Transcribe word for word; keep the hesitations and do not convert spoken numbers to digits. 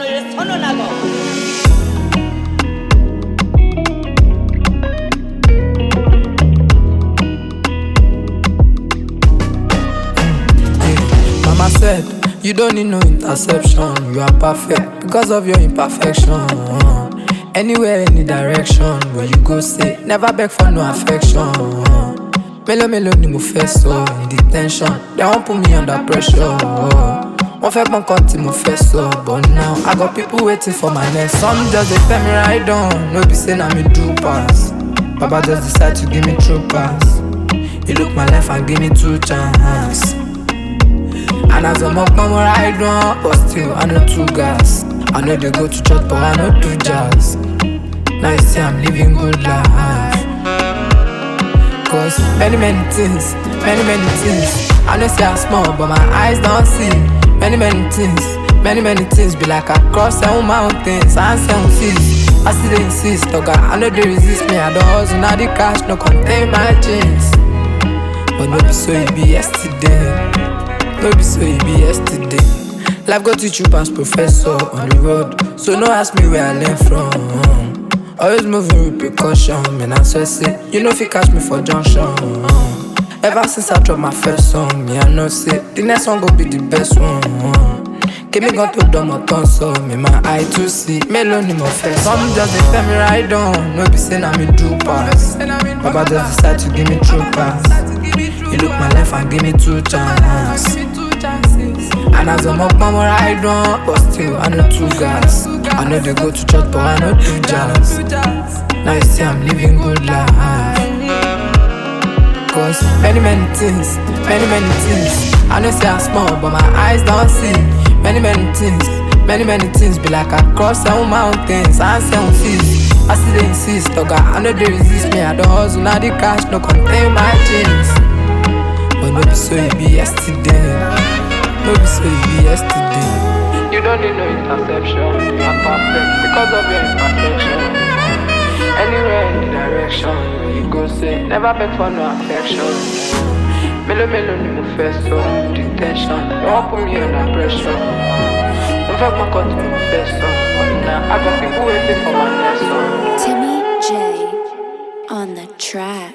이래 선언하고. Mama said, you don't need no interception. You are perfect because of your imperfection. Anywhere, any direction, where you go say, never beg for no affection. Melo melo ni mo fẹ́ sọ, in detention, they won't put me under pressure. Wọ́n fẹ́ pọ́n kan tí mo fẹ́ sọ, but now I got people waiting for my next. Some just dey tell me right on, no be say na me do pass. Baba just decide to give me true pass. He look my life and give me two chance. And as I'm up, I'm ride on, but still I know two gas. I know they go to church, but I know do jazz. Now you see I'm living good life. Cause many many things, many many things. I know say I'm small, but my eyes don't see. Many many things, many many things. Be like I cross seven mountains and seven seas. I still dey insist, oh God, I know they resist me. I don't hustle, now the cash no contain my jeans. But no be so it be yesterday. No be so it be yesterday. Life go teach you past professor on the road. So no ask me where I learn from. Always moving with precaution. Man, I swear say, you know if you catch me for junction. Ever since I dropped my first song, me I know say the next one go be the best one. Give me gun to dumb or turn so me my eye to see. Melo ni mo first. Some just dey tell me right on. No be say na me do pass. Baba just decide to give me true pass. He look my life and give me two chances. And as I'm up, I'm ride on, but still I know two gas. I know they go to church, but I know do jazz. Now you see I'm living good life. Cause many many things, many many things. I know say I'm small, but my eyes don't see. Many many things, many many things. Be like I cross seven mountains and seven seas. I still dey insist, oh God, I know they resist me. I don't hustle, now the cash no contain my jeans. But no be so it be yesterday. No be so it be yesterday. You don't need no interception. You are perfect because of your imperfection. Anywhere, any direction, where you go say, never beg for no affection. Melo melo ni mo fẹ́ sọ, detention, they won't put me under pressure. Don't fuck my cut to mo fẹ́ sọ, but now I got people waiting for my next song. Timmy J on the track.